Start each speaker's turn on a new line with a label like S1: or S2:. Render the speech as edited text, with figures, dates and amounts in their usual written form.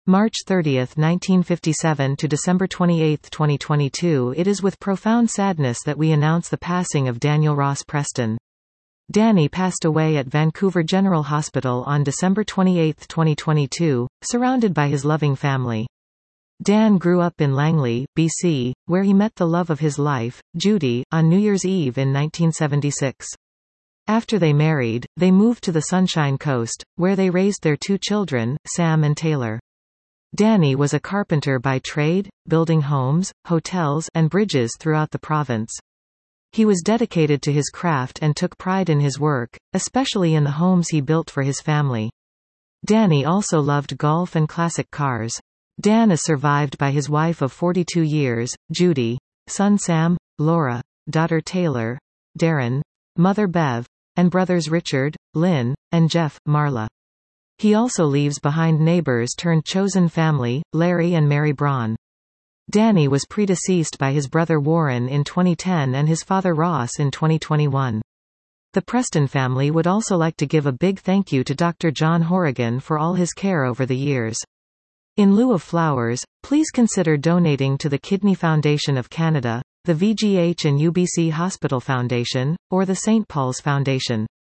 S1: March 30, 1957 to December 28, 2022. It is with profound sadness that we announce the passing of Daniel Ross Preston. Danny passed away at Vancouver General Hospital on December 28, 2022, surrounded by his loving family. Dan grew up in Langley, BC, where he met the love of his life, Judy, on New Year's Eve in 1976. After they married, they moved to the Sunshine Coast, where they raised their two children, Sam and Taylor. Danny was a carpenter by trade, building homes, hotels, and bridges throughout the province. He was dedicated to his craft and took pride in his work, especially in the homes he built for his family. Danny also loved golf and classic cars. Dan is survived by his wife of 42 years, Judy, son Sam, Laura, daughter Taylor, Darren, mother Bev, and brothers Richard, Lynn, and Jeff, Marla. He also leaves behind neighbors-turned-chosen family, Larry and Mary Braun. Danny was predeceased by his brother Warren in 2010 and his father Ross in 2021. The Preston family would also like to give a big thank you to Dr. John Horrigan for all his care over the years. In lieu of flowers, please consider donating to the Kidney Foundation of Canada, the VGH and UBC Hospital Foundation, or the St. Paul's Foundation.